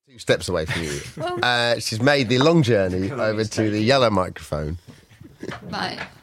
2 steps away from you. She's made the long journey over to the yellow microphone. Right.